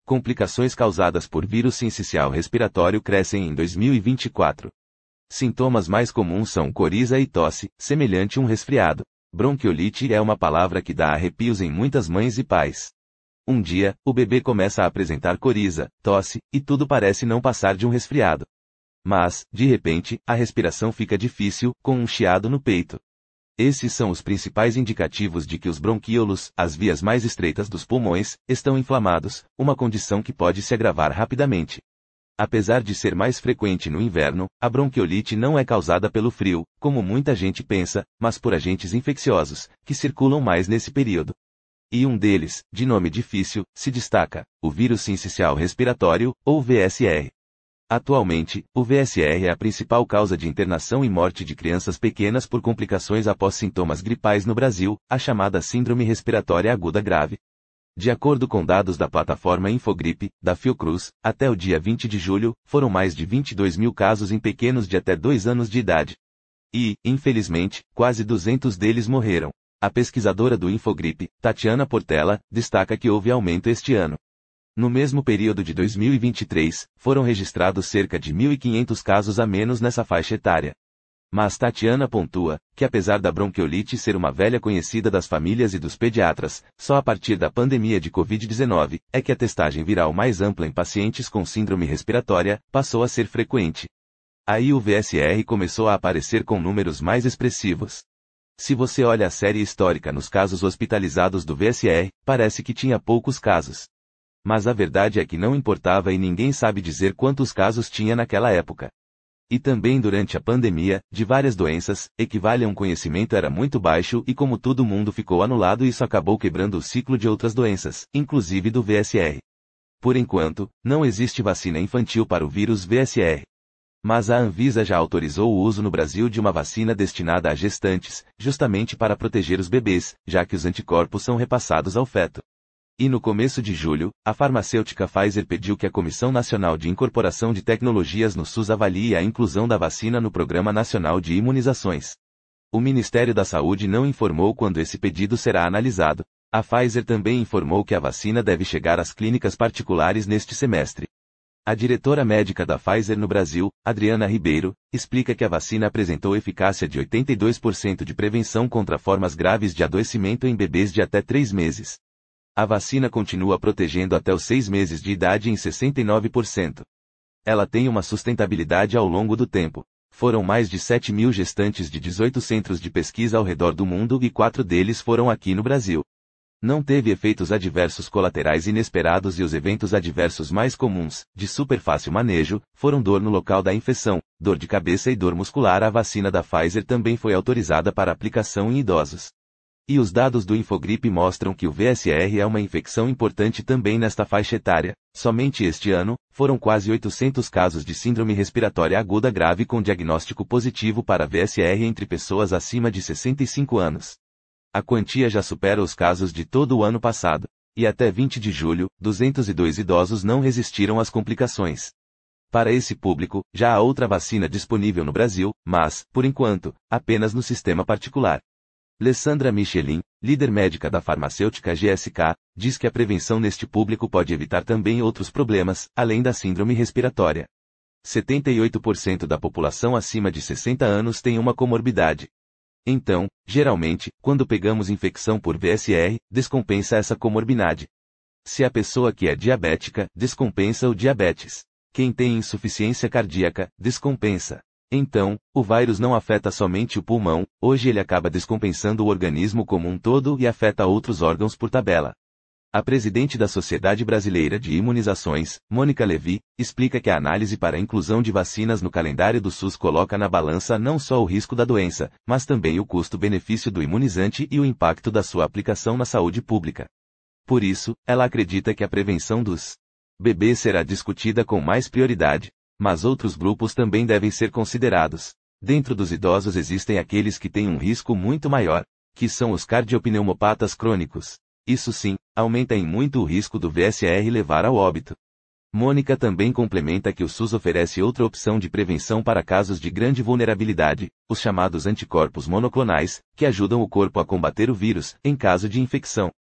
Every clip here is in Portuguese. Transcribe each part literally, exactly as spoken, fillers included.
Complicações causadas por vírus sincicial respiratório crescem em dois mil e vinte e quatro. Sintomas mais comuns são coriza e tosse, semelhante a um resfriado. Bronquiolite é uma palavra que dá arrepios em muitas mães e pais. Um dia, o bebê começa a apresentar coriza, tosse, e tudo parece não passar de um resfriado. Mas, de repente, a respiração fica difícil, com um chiado no peito. Esses são os principais indicativos de que os bronquíolos, as vias mais estreitas dos pulmões, estão inflamados, uma condição que pode se agravar rapidamente. Apesar de ser mais frequente no inverno, a bronquiolite não é causada pelo frio, como muita gente pensa, mas por agentes infecciosos, que circulam mais nesse período. E um deles, de nome difícil, se destaca, o vírus sincicial respiratório, ou V S R. Atualmente, o V S R é a principal causa de internação e morte de crianças pequenas por complicações após sintomas gripais no Brasil, a chamada Síndrome Respiratória Aguda Grave. De acordo com dados da plataforma Infogripe, da Fiocruz, até o dia vinte de julho, foram mais de vinte e dois mil casos em pequenos de até dois anos de idade. E, infelizmente, quase duzentos deles morreram. A pesquisadora do Infogripe, Tatiana Portela, destaca que houve aumento este ano. No mesmo período de dois mil e vinte e três, foram registrados cerca de mil e quinhentos casos a menos nessa faixa etária. Mas Tatiana pontua, que apesar da bronquiolite ser uma velha conhecida das famílias e dos pediatras, só a partir da pandemia de covid dezenove, é que a testagem viral mais ampla em pacientes com síndrome respiratória, passou a ser frequente. Aí o V S R começou a aparecer com números mais expressivos. Se você olha a série histórica nos casos hospitalizados do V S R, parece que tinha poucos casos. Mas a verdade é que não importava e ninguém sabe dizer quantos casos tinha naquela época. E também durante a pandemia, de várias doenças, equivale a um conhecimento era muito baixo e como todo mundo ficou anulado isso acabou quebrando o ciclo de outras doenças, inclusive do V S R. Por enquanto, não existe vacina infantil para o vírus V S R. Mas a Anvisa já autorizou o uso no Brasil de uma vacina destinada a gestantes, justamente para proteger os bebês, já que os anticorpos são repassados ao feto. E no começo de julho, a farmacêutica Pfizer pediu que a Comissão Nacional de Incorporação de Tecnologias no SUS avalie a inclusão da vacina no Programa Nacional de Imunizações. O Ministério da Saúde não informou quando esse pedido será analisado. A Pfizer também informou que a vacina deve chegar às clínicas particulares neste semestre. A diretora médica da Pfizer no Brasil, Adriana Ribeiro, explica que a vacina apresentou eficácia de oitenta e dois por cento de prevenção contra formas graves de adoecimento em bebês de até três meses. A vacina continua protegendo até os seis meses de idade em sessenta e nove por cento. Ela tem uma sustentabilidade ao longo do tempo. Foram mais de sete mil gestantes de dezoito centros de pesquisa ao redor do mundo e quatro deles foram aqui no Brasil. Não teve efeitos adversos colaterais inesperados e os eventos adversos mais comuns, de super fácil manejo, foram dor no local da infecção, dor de cabeça e dor muscular. A vacina da Pfizer também foi autorizada para aplicação em idosos. E os dados do Infogripe mostram que o V S R é uma infecção importante também nesta faixa etária. Somente este ano, foram quase oitocentos casos de síndrome respiratória aguda grave com diagnóstico positivo para V S R entre pessoas acima de sessenta e cinco anos. A quantia já supera os casos de todo o ano passado. E até vinte de julho, duzentos e dois idosos não resistiram às complicações. Para esse público, já há outra vacina disponível no Brasil, mas, por enquanto, apenas no sistema particular. Alessandra Michelin, líder médica da farmacêutica G S K, diz que a prevenção neste público pode evitar também outros problemas, além da síndrome respiratória. setenta e oito por cento da população acima de sessenta anos tem uma comorbidade. Então, geralmente, quando pegamos infecção por V S R, descompensa essa comorbidade. Se a pessoa que é diabética, descompensa o diabetes. Quem tem insuficiência cardíaca, descompensa. Então, o vírus não afeta somente o pulmão, hoje ele acaba descompensando o organismo como um todo e afeta outros órgãos por tabela. A presidente da Sociedade Brasileira de Imunizações, Mônica Levi, explica que a análise para a inclusão de vacinas no calendário do SUS coloca na balança não só o risco da doença, mas também o custo-benefício do imunizante e o impacto da sua aplicação na saúde pública. Por isso, ela acredita que a prevenção dos bebês será discutida com mais prioridade. Mas outros grupos também devem ser considerados. Dentro dos idosos existem aqueles que têm um risco muito maior, que são os cardiopneumopatas crônicos. Isso sim, aumenta em muito o risco do V S R levar ao óbito. Mônica também complementa que o SUS oferece outra opção de prevenção para casos de grande vulnerabilidade, os chamados anticorpos monoclonais, que ajudam o corpo a combater o vírus, em caso de infecção.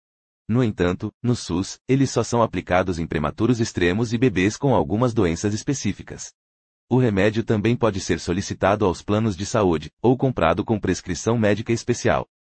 No entanto, no SUS, eles só são aplicados em prematuros extremos e bebês com algumas doenças específicas. O remédio também pode ser solicitado aos planos de saúde, ou comprado com prescrição médica especial.